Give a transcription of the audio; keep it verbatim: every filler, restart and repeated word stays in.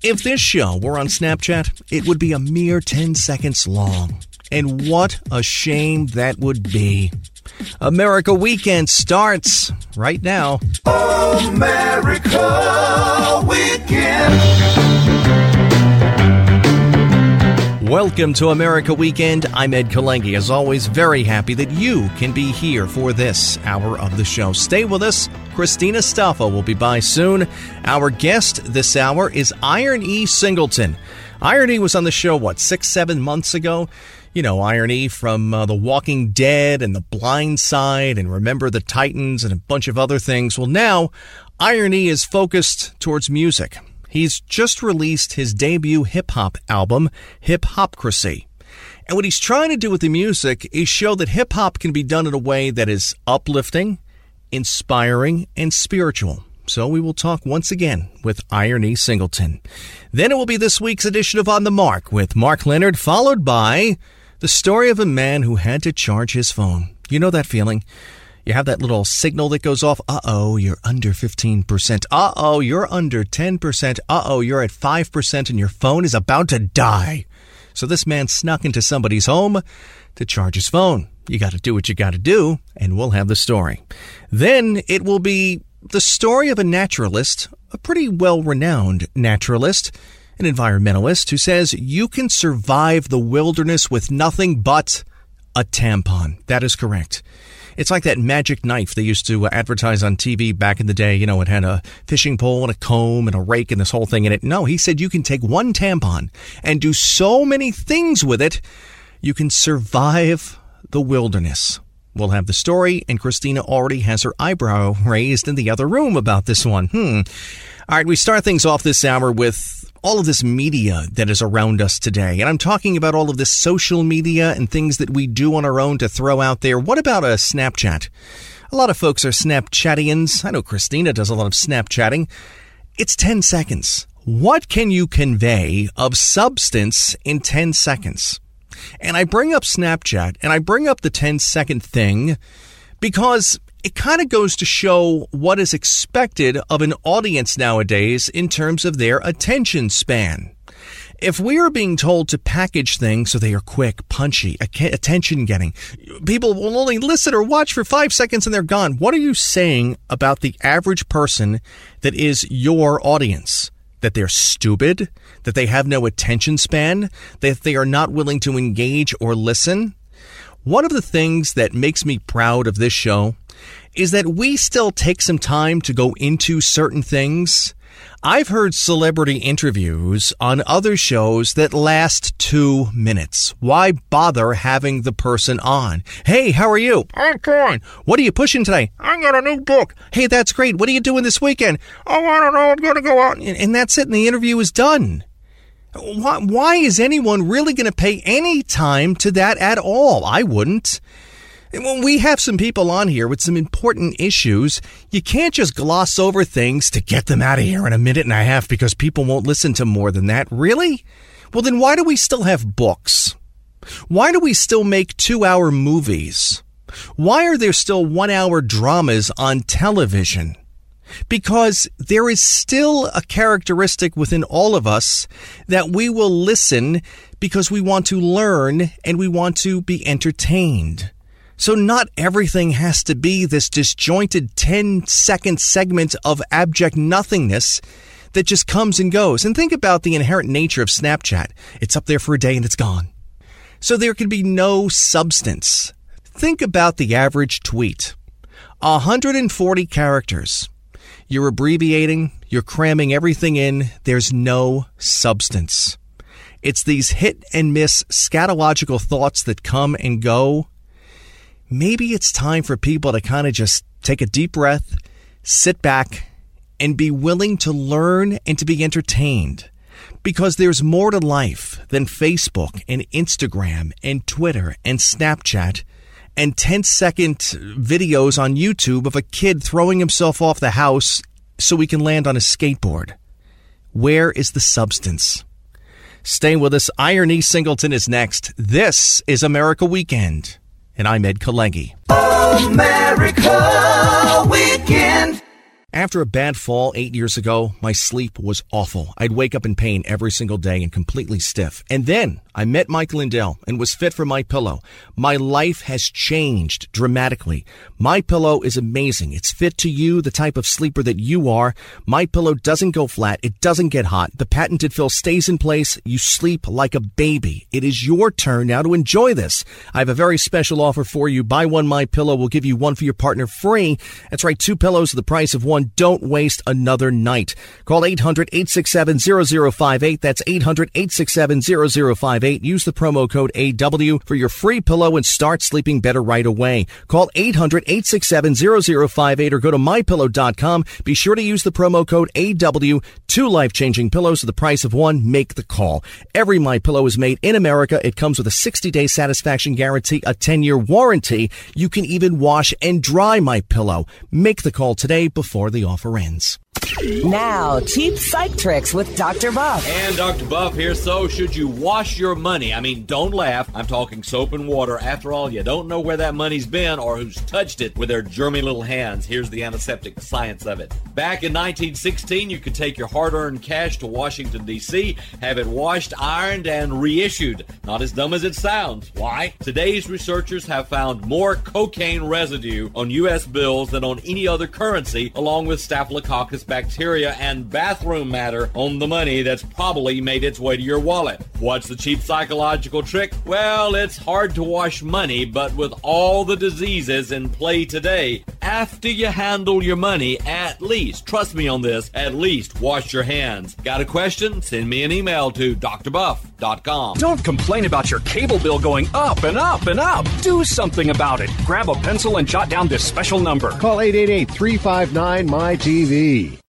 If this show were on Snapchat, it would be a mere ten seconds long. And what a shame that would be. America Weekend starts right now. America Weekend. Welcome to America Weekend. I'm Ed Kalengi. As always, very happy that you can be here for this hour of the show. Stay with us. Christina Staffa will be by soon. Our guest this hour is Iron E. Singleton. Iron E was on the show, what, six, seven months ago? You know, Iron E from uh, The Walking Dead and The Blind Side and Remember the Titans and a bunch of other things. Well, now, Iron E is focused towards music. He's just released his debut hip-hop album, Hip-Hopcracy. And what he's trying to do with the music is show that hip-hop can be done in a way that is uplifting, inspiring, and spiritual. So we will talk once again with Iron E. Singleton. Then it will be this week's edition of On the Mark with Mark Leonard, followed by the story of a man who had to charge his phone. You know that feeling? You have that little signal that goes off. Uh-oh, you're under fifteen percent. Uh-oh, you're under ten percent. Uh-oh, you're at five percent and your phone is about to die. So this man snuck into somebody's home to charge his phone. You got to do what you got to do, and we'll have the story. Then it will be the story of a naturalist, a pretty well-renowned naturalist, an environmentalist, who says you can survive the wilderness with nothing but a tampon. That is correct. It's like that magic knife they used to advertise on T V back in the day. You know, it had a fishing pole and a comb and a rake and this whole thing in it. No, he said you can take one tampon and do so many things with it, you can survive the wilderness. We'll have the story, and Christina already has her eyebrow raised in the other room about this one. Hmm. All right, we start things off this hour with all of this media that is around us today. And I'm talking about all of this social media and things that we do on our own to throw out there. What about a Snapchat? A lot of folks are Snapchattians. I know Christina does a lot of Snapchatting. It's ten seconds. What can you convey of substance in ten seconds? And I bring up Snapchat and I bring up the ten second thing because it kind of goes to show what is expected of an audience nowadays in terms of their attention span. If we are being told to package things so they are quick, punchy, attention-getting, people will only listen or watch for five seconds and they're gone. What are you saying about the average person that is your audience? That they're stupid? That they have no attention span? That they are not willing to engage or listen? One of the things that makes me proud of this show is that we still take some time to go into certain things. I've heard celebrity interviews on other shows that last two minutes. Why bother having the person on? Hey, how are you? I'm fine. What are you pushing today? I got a new book. Hey, that's great. What are you doing this weekend? Oh, I don't know. I'm going to go out. And, and that's it. And the interview is done. Why, why is anyone really going to pay any time to that at all? I wouldn't. When we have some people on here with some important issues, you can't just gloss over things to get them out of here in a minute and a half because people won't listen to more than that. Really? Well, then why do we still have books? Why do we still make two-hour movies? Why are there still one-hour dramas on television? Because there is still a characteristic within all of us that we will listen because we want to learn and we want to be entertained. So not everything has to be this disjointed ten second segment of abject nothingness that just comes and goes. And think about the inherent nature of Snapchat. It's up there for a day and it's gone. So there can be no substance. Think about the average tweet. one hundred forty characters. You're abbreviating, you're cramming everything in, there's no substance. It's these hit and miss scatological thoughts that come and go. Maybe it's time for people to kind of just take a deep breath, sit back, and be willing to learn and to be entertained. Because there's more to life than Facebook and Instagram and Twitter and Snapchat and ten second videos on YouTube of a kid throwing himself off the house so he can land on a skateboard. Where is the substance? Stay with us. Iron E. Singleton is next. This is America Weekend. And I'm Ed Kalengi. America Weekend. After a bad fall eight years ago, my sleep was awful. I'd wake up in pain every single day and completely stiff. And then I met Mike Lindell and was fit for MyPillow. My life has changed dramatically. MyPillow is amazing. It's fit to you, the type of sleeper that you are. MyPillow doesn't go flat. It doesn't get hot. The patented fill stays in place. You sleep like a baby. It is your turn now to enjoy this. I have a very special offer for you. Buy one MyPillow. We'll give you one for your partner free. That's right, two pillows for the price of one. Don't waste another night. Call eight hundred, eight six seven, zero zero five eight. That's eight hundred, eight six seven, zero zero five eight. Use the promo code A W for your free pillow and start sleeping better right away. Call eight hundred, eight six seven, zero zero five eight or go to my pillow dot com. Be sure to use the promo code A W. Two life-changing pillows for the price of one. Make the call. Every MyPillow is made in America. It comes with a sixty-day satisfaction guarantee, a ten-year warranty. You can even wash and dry MyPillow. Make the call today before the offer ends. Now, cheap psych tricks with Doctor Buff. And Doctor Buff here. So, should you wash your money? I mean, don't laugh. I'm talking soap and water. After all, you don't know where that money's been or who's touched it with their germy little hands. Here's the antiseptic science of it. Back in nineteen sixteen, you could take your hard-earned cash to Washington, D C, have it washed, ironed, and reissued. Not as dumb as it sounds. Why? Today's researchers have found more cocaine residue on U S bills than on any other currency, along with Staphylococcus bacteria and bathroom matter on the money that's probably made its way to your wallet. What's the cheap psychological trick? Well, it's hard to wash money, but with all the diseases in play today, after you handle your money, at least, trust me on this, at least wash your hands. Got a question? Send me an email to d r buff dot com. Don't complain about your cable bill going up and up and up. Do something about it. Grab a pencil and jot down this special number. Call eight eight eight, three five nine, M Y T V.